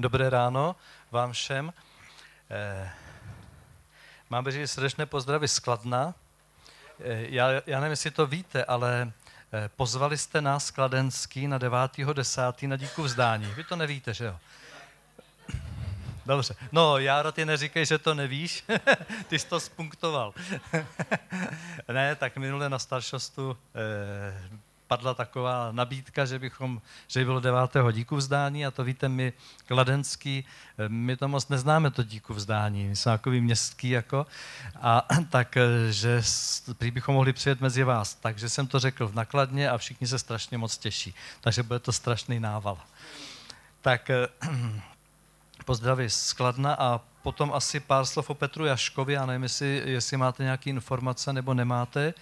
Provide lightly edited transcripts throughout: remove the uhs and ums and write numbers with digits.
Dobré ráno vám všem. Mám říct srdečné pozdravy z Kladna. Já nevím, jestli to víte, ale pozvali jste nás Kladenský na 9.10. na díku vzdání. Vy to nevíte, že jo? Dobře. No, Járo, ty neříkej, že to nevíš. Ty jsi to spunktoval. Ne, tak minule na staršostu padla taková nabídka, že by bylo 9. díku vzdání a to víte, my Kladenský, my to moc neznáme, to díku vzdání, my jsme takový městský jako, a takže prý bychom mohli přijet mezi vás. Takže jsem to řekl v Nakladně a všichni se strašně moc těší. Takže bude to strašný nával. Tak pozdraví z Kladna a potom asi pár slov o Petru Jaškovi. Já nevím, jestli máte nějaké informace nebo nemáte.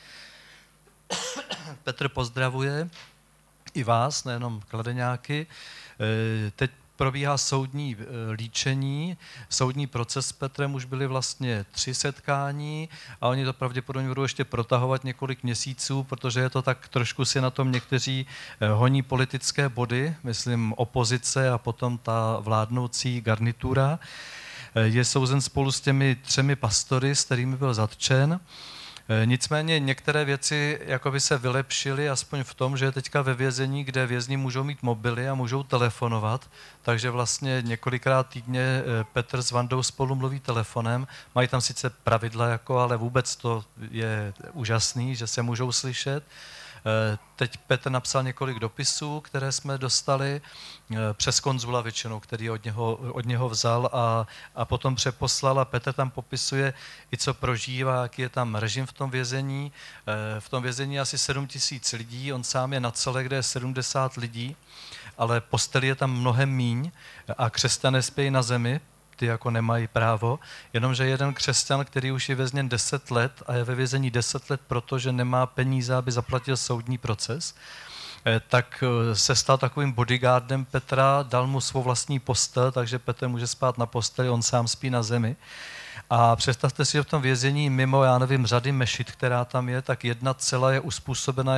Petr pozdravuje i vás, nejenom Kladeňáky. Teď probíhá soudní líčení, soudní proces s Petrem, už byly vlastně 3 setkání a oni to pravděpodobně budou ještě protahovat několik měsíců, protože je to tak trošku si na tom někteří honí politické body, myslím opozice a potom ta vládnoucí garnitura. Je souzen spolu s těmi 3 pastory, s kterými byl zatčen. Nicméně některé věci jakoby se vylepšily, aspoň v tom, že je teďka ve vězení, kde vězni můžou mít mobily a můžou telefonovat, takže vlastně několikrát týdně Petr s Vandou spolu mluví telefonem. Mají tam sice pravidla, ale vůbec to je úžasný, že se můžou slyšet. Teď Petr napsal několik dopisů, které jsme dostali přes konzula většinou, který od něho vzal a potom přeposlal a Petr tam popisuje i co prožívá, jaký je tam režim v tom vězení. V tom vězení je asi 7 000 lidí, on sám je na celé, kde je 70 lidí, ale postelí je tam mnohem míň a křesťané spějí na zemi, ty jako nemají právo, jenomže jeden křesťan, který už je vězněn 10 let a je ve vězení 10 let, protože nemá peníze, aby zaplatil soudní proces, tak se stal takovým bodyguardem Petra, dal mu svou vlastní postel, takže Petr může spát na posteli, on sám spí na zemi. A představte si, že v tom vězení mimo, já nevím, řady mešit, která tam je, tak jedna celá je uspůsobena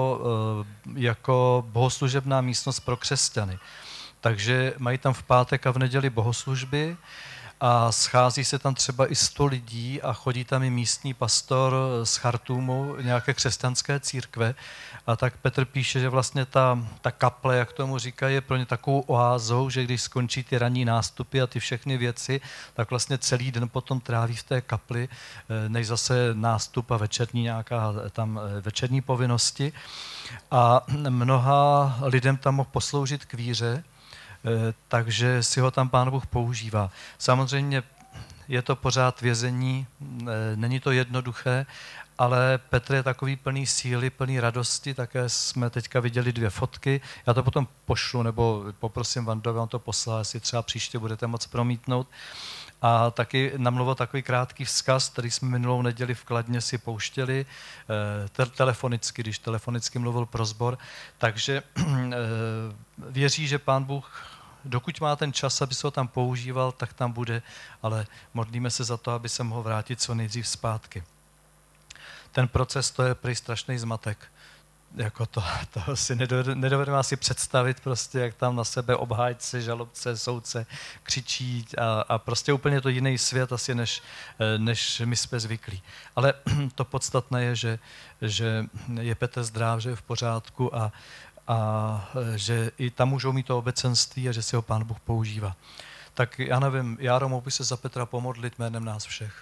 jako bohoslužebná místnost pro křesťany. Takže mají tam v pátek a v neděli bohoslužby a schází se tam třeba i 100 lidí a chodí tam i místní pastor z Chartúmu, nějaké křesťanské církve. A tak Petr píše, že vlastně ta kaple, jak tomu říkají, je pro ně takovou oázou, že když skončí ty ranní nástupy a ty všechny věci, tak vlastně celý den potom tráví v té kapli, než zase nástup a večerní povinnosti. A mnoha lidem tam mohl posloužit k víře, takže si ho tam Pán Bůh používá. Samozřejmě je to pořád vězení, není to jednoduché, ale Petr je takový plný síly, plný radosti, také jsme teďka viděli 2 fotky. Já to potom pošlu, nebo poprosím Vandovi, on to poslal, jestli třeba příště budete moc promítnout. A taky namluvil takový krátký vzkaz, který jsme minulou neděli v Kladně si pouštěli telefonicky, když telefonicky mluvil pro sbor. Takže věří, že Pán Bůh, dokud má ten čas, aby se ho tam používal, tak tam bude, ale modlíme se za to, aby se mohl vrátit co nejdřív zpátky. Ten proces, to je prý strašný zmatek. Jako to si nedovedeme asi představit, prostě, jak tam na sebe obhájci, žalobce, soudce křičí a prostě úplně to jiný svět asi, než my jsme zvyklí. Ale to podstatné je, že je Petr zdrav, že je v pořádku a že i tam můžou mít to obecenství a že si ho Pán Bůh používá. Tak já nevím, Járo, mohl by se za Petra pomodlit jménem nás všech.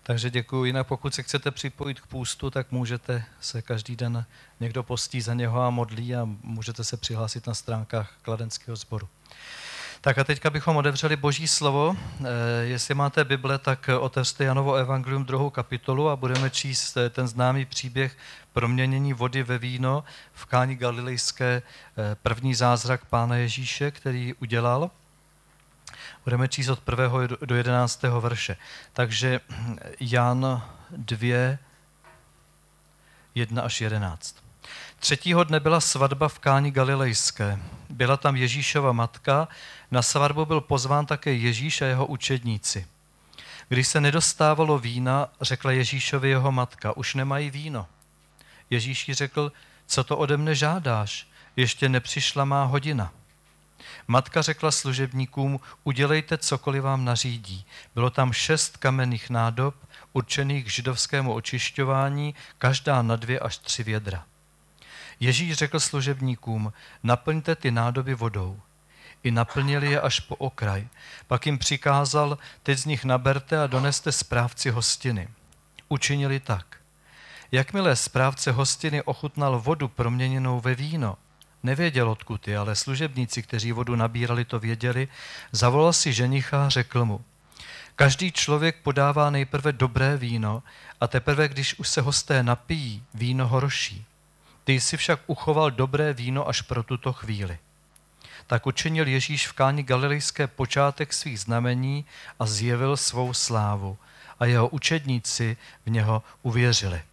Takže děkuji. Jinak pokud se chcete připojit k půstu, tak můžete se každý den, někdo postí za něho a modlí a můžete se přihlásit na stránkách Kladenského sboru. Tak a teďka bychom otevřeli Boží slovo. Jestli máte Bible, tak otevřte Janovo evangelium 2. kapitolu a budeme číst ten známý příběh proměnění vody ve víno v Káni Galilejské, první zázrak Pána Ježíše, který udělal. Budeme číst od 1. do 11. verše. Takže Jan 2, 1 až 11. 3. dne byla svatba v Káni Galilejské. Byla tam Ježíšova matka, na svatbu byl pozván také Ježíš a jeho učedníci. Když se nedostávalo vína, řekla Ježíšovi jeho matka, už nemají víno. Ježíš jí řekl, co to ode mne žádáš, ještě nepřišla má hodina. Matka řekla služebníkům, udělejte cokoliv vám nařídí. Bylo tam 6 kamenných nádob, určených k židovskému očišťování, každá na 2 až 3 vědra. Ježíš řekl služebníkům, naplňte ty nádoby vodou. I naplnili je až po okraj. Pak jim přikázal, teď z nich naberte a doneste správci hostiny. Učinili tak. Jakmile správce hostiny ochutnal vodu proměněnou ve víno, nevěděl, odkud je, ale služebníci, kteří vodu nabírali, to věděli, zavolal si ženicha a řekl mu, každý člověk podává nejprve dobré víno a teprve, když už se hosté napijí, víno horší. Ty jsi však uchoval dobré víno až pro tuto chvíli. Tak učinil Ježíš v Káni Galilejské počátek svých znamení a zjevil svou slávu. A jeho učedníci v něho uvěřili.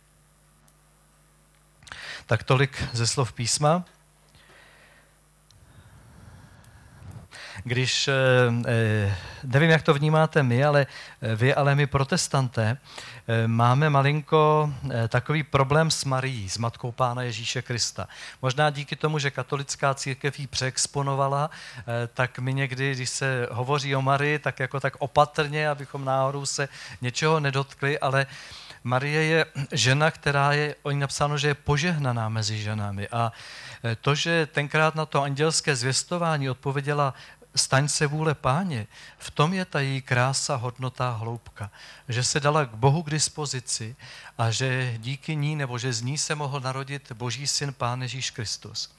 Tak tolik ze slov písma. Když, nevím, jak to vnímáte vy, ale my protestanté, máme malinko takový problém s Marií, s matkou Pána Ježíše Krista. Možná díky tomu, že katolická církev ji přeexponovala, tak my někdy, když se hovoří o Marii, tak jako tak opatrně, abychom náhodou se něčeho nedotkli, ale Marie je žena, která je, o ní napsáno, že je požehnaná mezi ženami. A to, že tenkrát na to andělské zvěstování odpověděla staň se vůle Páně, v tom je ta její krása, hodnota, hloubka. Že se dala k Bohu k dispozici a že díky ní, nebo že z ní se mohl narodit Boží syn Pán Ježíš Kristus.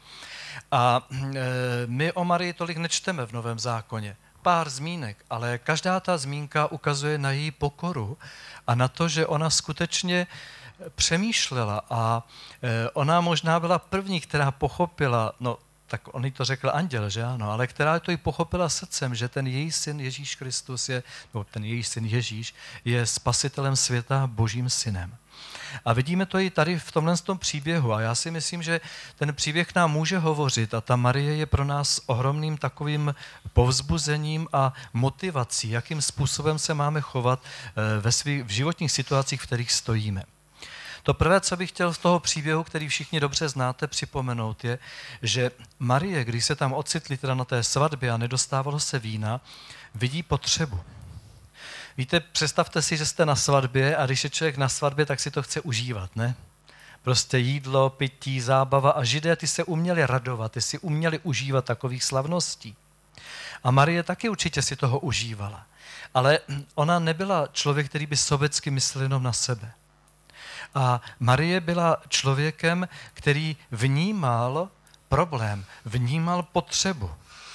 A my o Marii tolik nečteme v Novém zákoně. Pár zmínek, ale každá ta zmínka ukazuje na její pokoru a na to, že ona skutečně přemýšlela a ona možná byla první, která pochopila, no tak on jí to řekl anděl, že ano, ale která to i pochopila srdcem, že ten její syn Ježíš Kristus je, no ten její syn Ježíš je spasitelem světa, Božím synem. A vidíme to i tady v tomhle příběhu a já si myslím, že ten příběh nám může hovořit a ta Marie je pro nás ohromným takovým povzbuzením a motivací, jakým způsobem se máme chovat v životních situacích, v kterých stojíme. To prvé, co bych chtěl z toho příběhu, který všichni dobře znáte, připomenout je, že Marie, když se tam ocitli teda na té svatbě a nedostávalo se vína, vidí potřebu. Víte, představte si, že jste na svatbě a když je člověk na svatbě, tak si to chce užívat, ne? Prostě jídlo, pití, zábava a Židé ty se uměli radovat, ty si uměli užívat takových slavností. A Marie taky určitě si toho užívala. Ale ona nebyla člověk, který by sobecky myslel jenom na sebe. A Marie byla člověkem, který vnímal problém, vnímal potřebu.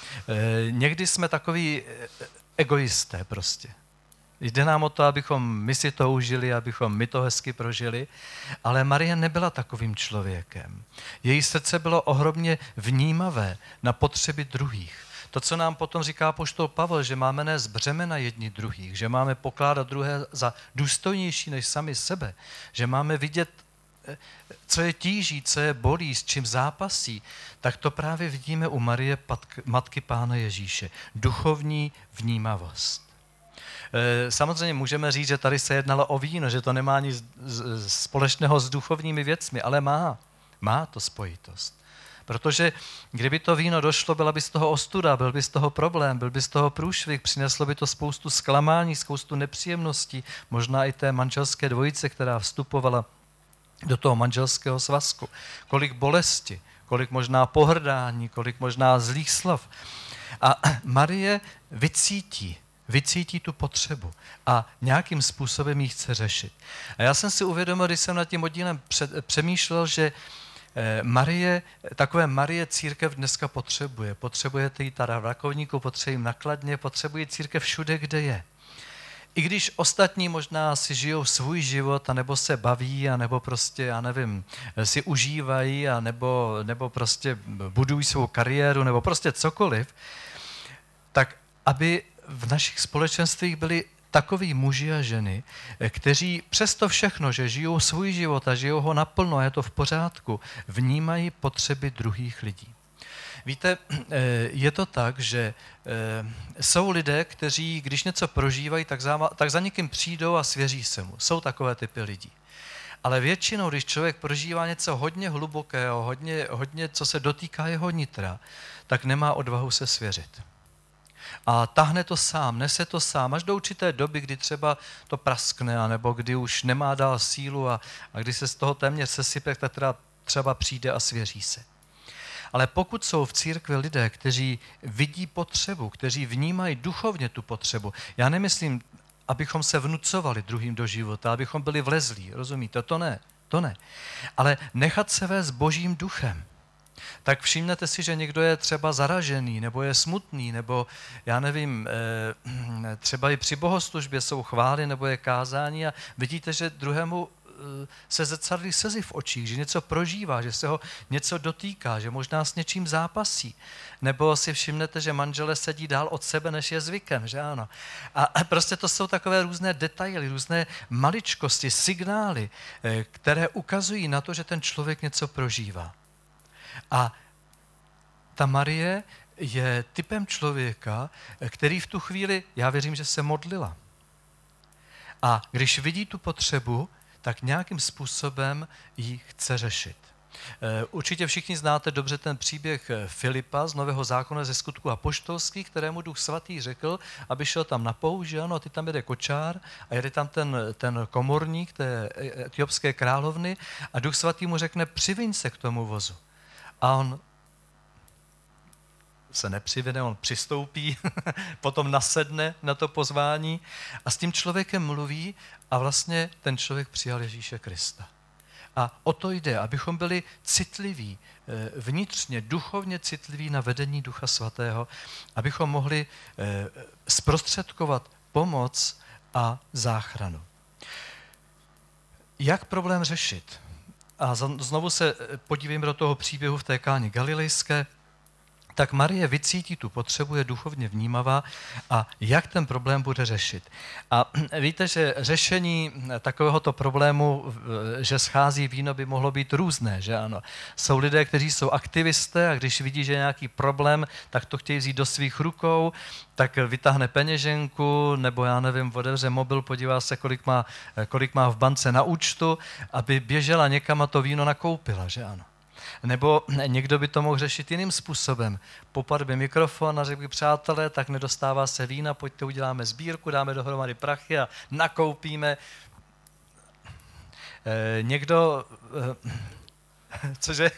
Někdy jsme takový egoisté prostě. Jde nám o to, abychom my si to užili, abychom my to hezky prožili, ale Marie nebyla takovým člověkem. Její srdce bylo ohromně vnímavé na potřeby druhých. To, co nám potom říká apoštol Pavel, že máme nést břemena jedni druhých, že máme pokládat druhé za důstojnější než sami sebe, že máme vidět, co je tíží, co je bolí, s čím zápasí, tak to právě vidíme u Marie, matky Pána Ježíše. Duchovní vnímavost. Samozřejmě můžeme říct, že tady se jednalo o víno, že to nemá nic společného s duchovními věcmi, ale má to spojitost. Protože kdyby to víno došlo, byla by z toho ostuda, byl by z toho problém, byl by z toho průšvih, přineslo by to spoustu zklamání, spoustu nepříjemností, možná i té manželské dvojice, která vstupovala do toho manželského svazku. Kolik bolesti, kolik možná pohrdání, kolik možná zlých slov. A Marie vycítí vycítí tu potřebu a nějakým způsobem ji chce řešit. A já jsem si uvědomil, když jsem nad tím oddílem přemýšlel, že takové Marie církev dneska potřebuje. Potřebujete ji tady v Rakovníku, potřebuje na Kladně, potřebuje církev všude, kde je. I když ostatní možná si žijou svůj život, anebo se baví, anebo prostě, já nevím, si užívají, nebo prostě budují svou kariéru, nebo prostě cokoliv, tak aby v našich společenstvích byli takoví muži a ženy, kteří přesto všechno, že žijou svůj život a žijou ho naplno a je to v pořádku, vnímají potřeby druhých lidí. Víte, je to tak, že jsou lidé, kteří, když něco prožívají, tak za někým přijdou a svěří se mu. Jsou takové typy lidí. Ale většinou, když člověk prožívá něco hodně hlubokého, hodně, co se dotýká jeho nitra, tak nemá odvahu se svěřit. A tahne to sám, nese to sám, až do určité doby, kdy třeba to praskne, anebo kdy už nemá dál sílu a kdy se z toho téměř sesype, tak teda třeba přijde a svěří se. Ale pokud jsou v církvi lidé, kteří vidí potřebu, kteří vnímají duchovně tu potřebu, já nemyslím, abychom se vnucovali druhým do života, abychom byli vlezlí, rozumíte? To ne. Ale nechat se vést Božím duchem. Tak všimnete si, že někdo je třeba zaražený, nebo je smutný, nebo já nevím, třeba i při bohoslužbě jsou chvály, nebo je kázání a vidíte, že druhému se zrcadlí slzy v očích, že něco prožívá, že se ho něco dotýká, že možná s něčím zápasí. Nebo si všimnete, že manželé sedí dál od sebe, než je zvykem, že ano. A prostě to jsou takové různé detaily, různé maličkosti, signály, které ukazují na to, že ten člověk něco prožívá. A ta Marie je typem člověka, který v tu chvíli, já věřím, že se modlila. A když vidí tu potřebu, tak nějakým způsobem ji chce řešit. Určitě všichni znáte dobře ten příběh Filipa z Nového zákona ze Skutků apoštolských, kterému Duch Svatý řekl, aby šel tam na poušť, že ano, ty tam jede kočár a jede tam ten komorník té etiopské královny a Duch Svatý mu řekne, přiviň se k tomu vozu. A on se nepřivine, on přistoupí, potom nasedne na to pozvání a s tím člověkem mluví a vlastně ten člověk přijal Ježíše Krista. A o to jde, abychom byli citliví, vnitřně, duchovně citliví na vedení Ducha Svatého, abychom mohli zprostředkovat pomoc a záchranu. Jak problém řešit? A znovu se podívejme do toho příběhu v té Káni Galilejské. Tak Marie vycítí tu potřebu, je duchovně vnímavá a jak ten problém bude řešit. A víte, že řešení takovéhoto problému, že schází víno, by mohlo být různé, že ano. Jsou lidé, kteří jsou aktivisté a když vidí, že je nějaký problém, tak to chtějí vzít do svých rukou, tak vytáhne peněženku, nebo já nevím, otevře mobil, podívá se, kolik má v bance na účtu, aby běžela někam a to víno nakoupila, že ano. Nebo někdo by to mohl řešit jiným způsobem. Popad by mikrofon a řekl by, přátelé, tak nedostává se vína, pojďte, uděláme sbírku, dáme dohromady prachy a nakoupíme. Někdo, cože?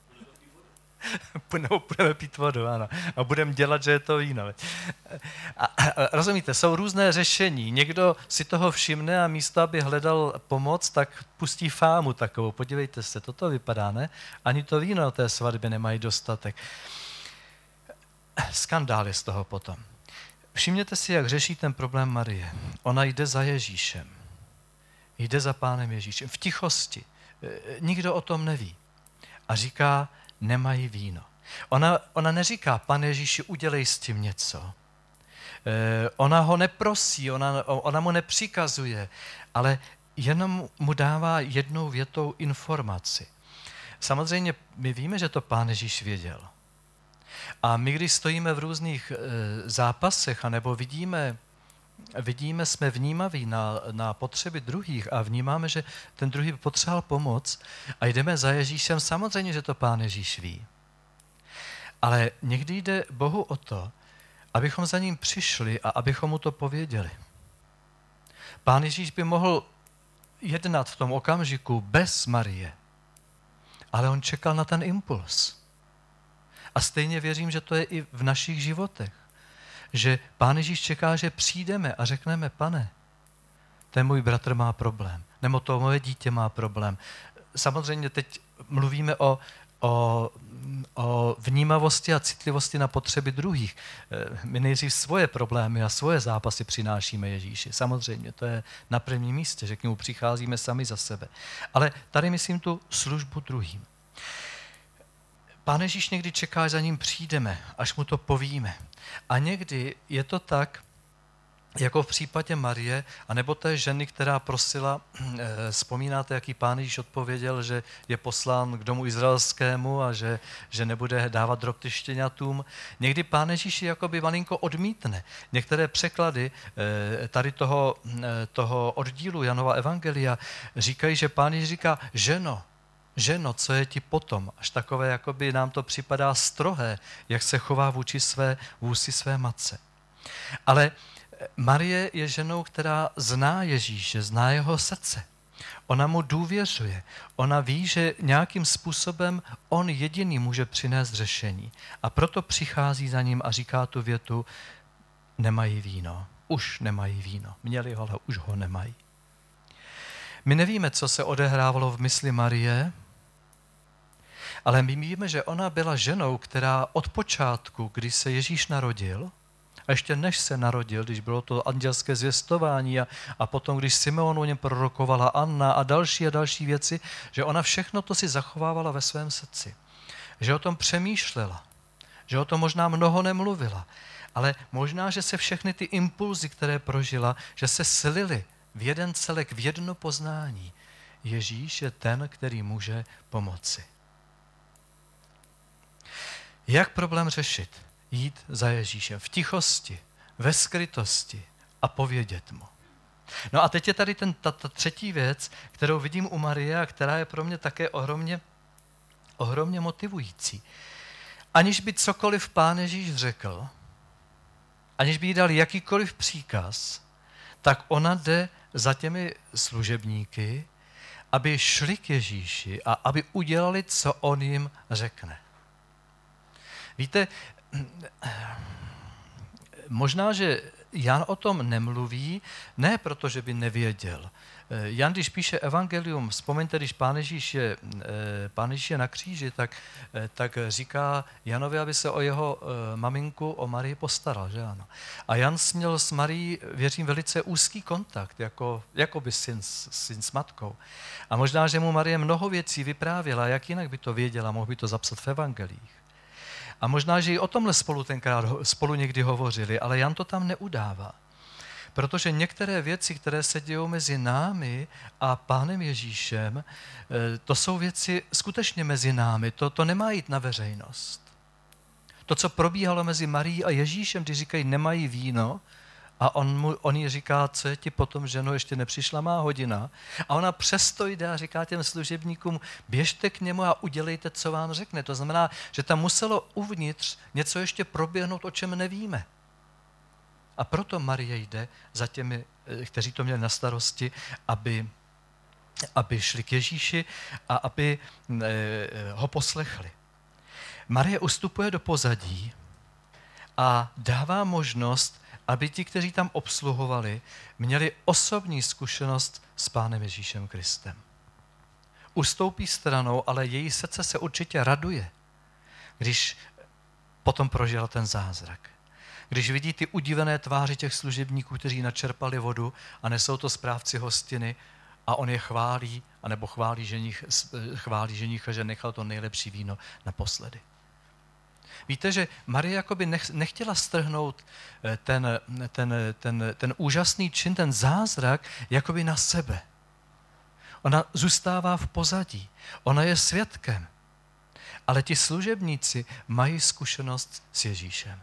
Budeme pít vodu, ano. A budeme dělat, že je to víno. A rozumíte, jsou různé řešení. Někdo si toho všimne a místo, aby hledal pomoc, tak pustí fámu takovou. Podívejte se, toto vypadá, ne? Ani to víno na té svatbě nemají dostatek. Skandál je z toho potom. Všimněte si, jak řeší ten problém Marie. Ona jde za Ježíšem. Jde za Pánem Ježíšem. V tichosti. Nikdo o tom neví. A říká, nemají víno. Ona neříká, Pane Ježíši, udělej s tím něco. Ona ho neprosí, ona mu nepřikazuje, ale jenom mu dává jednou větou informaci. Samozřejmě my víme, že to Pán Ježíš věděl. A my, když stojíme v různých zápasech, anebo vidíme, jsme vnímaví na potřeby druhých a vnímáme, že ten druhý potřeboval pomoc a jdeme za Ježíšem, samozřejmě, že to Pán Ježíš ví. Ale někdy jde Bohu o to, abychom za ním přišli a abychom mu to pověděli. Pán Ježíš by mohl jednat v tom okamžiku bez Marie, ale on čekal na ten impuls. A stejně věřím, že to je i v našich životech. že Pán Ježíš čeká, že přijdeme a řekneme, Pane, ten můj bratr má problém, nebo to moje dítě má problém. Samozřejmě teď mluvíme o vnímavosti a citlivosti na potřeby druhých. My nejdřív svoje problémy a svoje zápasy přinášíme Ježíši. Samozřejmě, to je na prvním místě, že k němu přicházíme sami za sebe. Ale tady myslím tu službu druhým. Pán Ježíš někdy čeká, až za ním přijdeme, až mu to povíme. A někdy je to tak, jako v případě Marie, anebo té ženy, která prosila, vzpomínáte, jaký Pán Ježíš odpověděl, že je poslán k domu izraelskému a že nebude dávat drobty štěňatům. Někdy Pán Ježíš jakoby malinko odmítne. Některé překlady tady toho oddílu Janova evangelia říkají, že Pán Ježíš říká, ženo, co je ti potom? Až takové, jakoby nám to připadá strohé, jak se chová vůči své matce. Ale Marie je ženou, která zná Ježíše, zná jeho srdce. Ona mu důvěřuje. Ona ví, že nějakým způsobem on jediný může přinést řešení. A proto přichází za ním a říká tu větu, nemají víno. Už nemají víno. Měli ho, ale už ho nemají. My nevíme, co se odehrávalo v mysli Marie, ale my víme, že ona byla ženou, která od počátku, kdy se Ježíš narodil, a ještě než se narodil, když bylo to andělské zvěstování a potom, když Simeon o něm prorokovala Anna a další věci, že ona všechno to si zachovávala ve svém srdci. Že o tom přemýšlela, že o tom možná mnoho nemluvila, ale možná, že se všechny ty impulzy, které prožila, že se slily v jeden celek, v jedno poznání. Ježíš je ten, který může pomoci. Jak problém řešit? Jít za Ježíšem v tichosti, ve skrytosti a povědět mu. No a teď je tady ta třetí věc, kterou vidím u Marie a která je pro mě také ohromně motivující. Aniž by cokoliv Pán Ježíš řekl, aniž by jí dal jakýkoliv příkaz, tak ona jde za těmi služebníky, aby šli k Ježíši a aby udělali, co on jim řekne. Víte, možná, že Jan o tom nemluví, ne proto, že by nevěděl. Jan, když píše evangelium, vzpomeňte, když Pán Ježíš je na kříži, tak říká Janovi, aby se o jeho maminku, o Marii postaral, že ano. A Jan měl s Marií, věřím, velice úzký kontakt, jako by syn s matkou. A možná, že mu Marie mnoho věcí vyprávěla, jak jinak by to věděla, mohl by to zapsat v evangelích. A možná, že i o tomhle spolu někdy hovořili, ale Jan to tam neudává. Protože některé věci, které se dějou mezi námi a Pánem Ježíšem, to jsou věci skutečně mezi námi, to nemá jít na veřejnost. To, co probíhalo mezi Marií a Ježíšem, když říkají, nemají víno, a on jí říká, co je ti potom, ženo, ještě nepřišla má hodina. A ona přesto jde a říká těm služebníkům, běžte k němu a udělejte, co vám řekne. To znamená, že tam muselo uvnitř něco ještě proběhnout, o čem nevíme. A proto Marie jde za těmi, kteří to měli na starosti, aby šli k Ježíši a aby ho poslechli. Marie ustupuje do pozadí a dává možnost, aby ti, kteří tam obsluhovali, měli osobní zkušenost s Pánem Ježíšem Kristem. Ustoupí stranou, ale její srdce se určitě raduje, když potom prožila ten zázrak. Když vidí ty udivené tváře těch služebníků, kteří načerpali vodu a nesou to správci hostiny a on je chválí, anebo chválí ženicha, že nechal to nejlepší víno naposledy. Víte, že Marie jakoby nechtěla strhnout ten úžasný čin, ten zázrak, jakoby na sebe. Ona zůstává v pozadí. Ona je svědkem. Ale ti služebníci mají zkušenost s Ježíšem.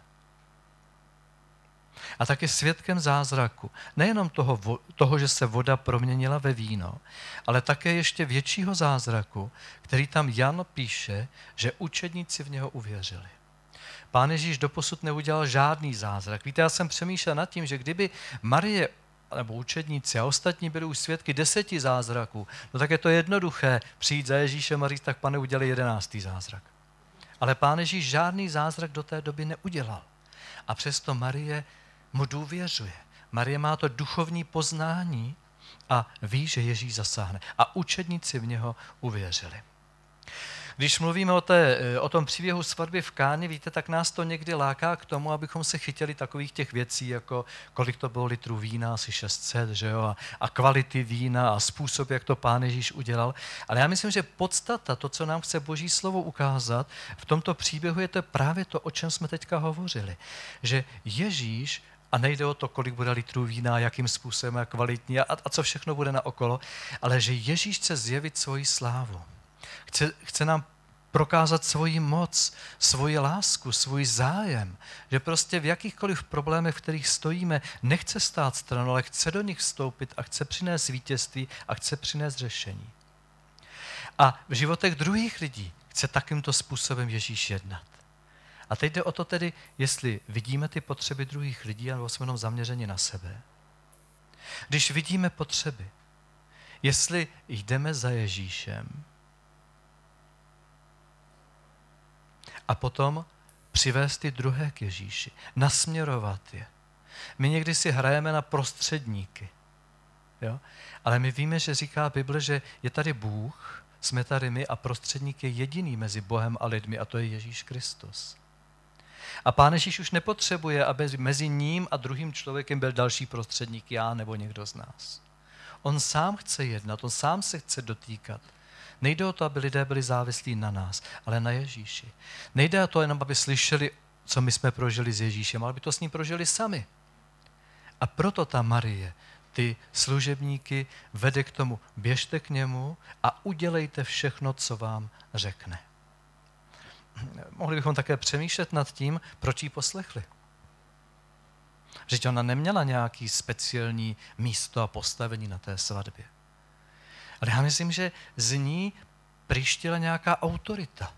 A taky svědkem zázraku. Nejenom toho, že se voda proměnila ve víno, ale také ještě většího zázraku, který tam Jan píše, že učedníci v něho uvěřili. Pán Ježíš doposud neudělal žádný zázrak. Víte, já jsem přemýšlel nad tím, že kdyby Marie nebo učedníci a ostatní byli už svědky 10 zázraků, no tak je to jednoduché přijít za Ježíšem a říct, tak Pane, udělej 11. zázrak. Ale Pán Ježíš žádný zázrak do té doby neudělal. A přesto Marie mu důvěřuje. Marie má to duchovní poznání a ví, že Ježíš zasáhne. A učedníci v něho uvěřili. Když mluvíme o tom příběhu svatby v Káně, víte, tak nás to někdy láká k tomu, abychom se chytili takových těch věcí, jako kolik to bylo litrů vína, asi 600, že jo, a kvality vína a způsob, jak to Pán Ježíš udělal. Ale já myslím, že podstata, to, co nám chce Boží slovo ukázat, v tomto příběhu je to právě to, o čem jsme teďka hovořili. Že Ježíš, a nejde o to, kolik bude litrů vína, jakým způsobem, jak kvalitní a co všechno bude naokolo, ale že Ježíš chce zjevit svoji slávu. Chce nám prokázat svoji moc, svoji lásku, svůj zájem, že prostě v jakýchkoliv problémech, v kterých stojíme, nechce stát stranou, ale chce do nich vstoupit a chce přinést vítězství a chce přinést řešení. A v životech druhých lidí chce takýmto způsobem Ježíš jednat. A teď jde o to tedy, jestli vidíme ty potřeby druhých lidí, nebo jsme jenom zaměřeni na sebe. Když vidíme potřeby, jestli jdeme za Ježíšem, a potom přivést ty druhé k Ježíši, nasměrovat je. My někdy si hrajeme na prostředníky, jo? Ale my víme, že říká Bible, že je tady Bůh, jsme tady my a prostředník je jediný mezi Bohem a lidmi a to je Ježíš Kristus. A Pán Ježíš už nepotřebuje, aby mezi ním a druhým člověkem byl další prostředník, já nebo někdo z nás. On sám chce jednat, on sám se chce dotýkat. Nejde o to, aby lidé byli závislí na nás, ale na Ježíši. Nejde o to jenom, aby slyšeli, co my jsme prožili s Ježíšem, ale aby to s ním prožili sami. A proto ta Marie ty služebníky vede k tomu, běžte k němu a udělejte všechno, co vám řekne. Mohli bychom také přemýšlet nad tím, proč ji poslechli. Že ona neměla nějaký speciální místo a postavení na té svatbě. Ale já myslím, že z ní přištěla nějaká autorita.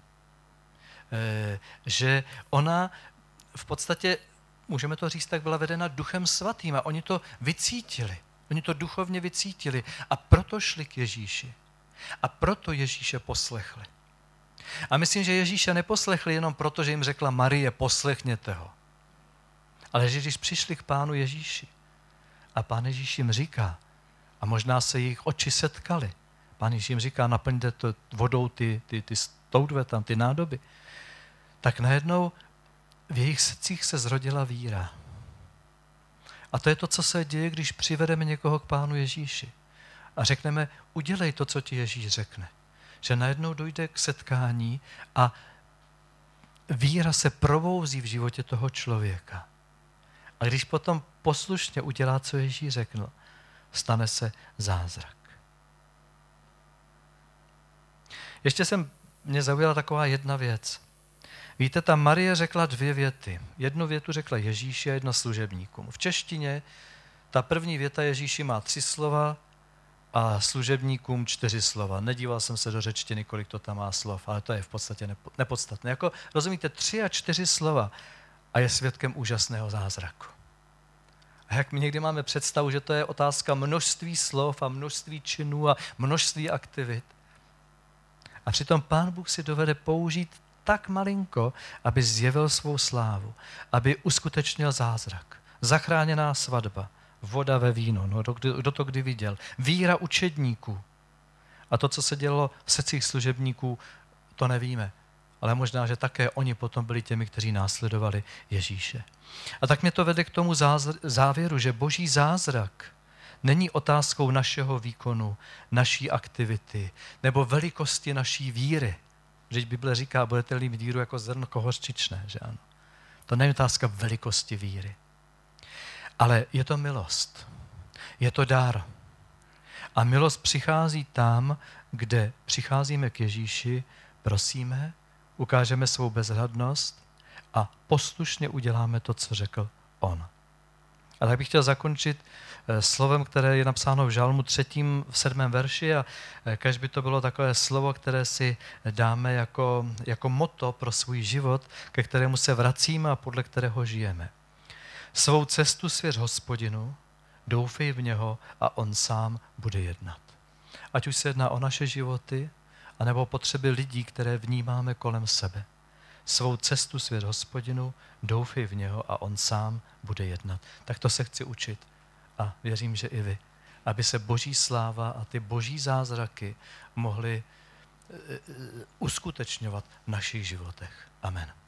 Že ona v podstatě, můžeme to říct, tak byla vedena Duchem Svatým a oni to vycítili. Oni to duchovně vycítili a proto šli k Ježíši. A proto Ježíše poslechli. A myslím, že Ježíše neposlechli jenom proto, že jim řekla Marie, poslechněte ho. Ale že když přišli k Pánu Ježíši a Pán Ježíš jim říká, a možná se jejich oči setkaly, Pán Ježíš jim říká, naplňte to vodou ty stoudve tam, ty nádoby, tak najednou v jejich srdcích se zrodila víra. A to je to, co se děje, když přivedeme někoho k Pánu Ježíši a řekneme, udělej to, co ti Ježíš řekne. Že najednou dojde k setkání a víra se probouzí v životě toho člověka. A když potom poslušně udělá, co Ježíš řekl, stane se zázrak. Ještě mě zaujala taková jedna věc. Víte, ta Marie řekla 2 věty. Jednu větu řekla Ježíši a jedno služebníkům. V češtině ta první věta Ježíši má 3 slova a služebníkům 4 slova. Nedíval jsem se do řečtiny, kolik to tam má slov, ale to je v podstatě nepodstatné. Jako, rozumíte, 3 a 4 slova a je svědkem úžasného zázraku. A jak my někdy máme představu, že to je otázka množství slov a množství činů a množství aktivit. A přitom Pán Bůh si dovede použít tak malinko, aby zjevil svou slávu, aby uskutečnil zázrak. Zachráněná svatba, voda ve víno, no kdo to kdy viděl. Víra učedníků. A to, co se dělo v srdcích služebníků, to nevíme. Ale možná, že také oni potom byli těmi, kteří následovali Ježíše. A tak mě to vede k tomu závěru, že Boží zázrak není otázkou našeho výkonu, naší aktivity nebo velikosti naší víry. Vždyť Bible říká, budete-li mít víru jako zrnko hořčičné, že ano. To není otázka velikosti víry. Ale je to milost. Je to dar. A milost přichází tam, kde přicházíme k Ježíši, prosíme, ukážeme svou bezhradnost a poslušně uděláme to, co řekl on. A tak bych chtěl zakončit slovem, které je napsáno v Žalmu 3. v 7. verši a kéž by to bylo takové slovo, které si dáme jako motto pro svůj život, ke kterému se vracíme a podle kterého žijeme. Svou cestu svěř Hospodinu, doufej v něho a on sám bude jednat. Ať už se jedná o naše životy, anebo potřeby lidí, které vnímáme kolem sebe. svou cestu svět Hospodinu, doufej v něho a on sám bude jednat. Tak to se chci učit a věřím, že i vy. Aby se boží sláva a ty boží zázraky mohly uskutečňovat v našich životech. Amen.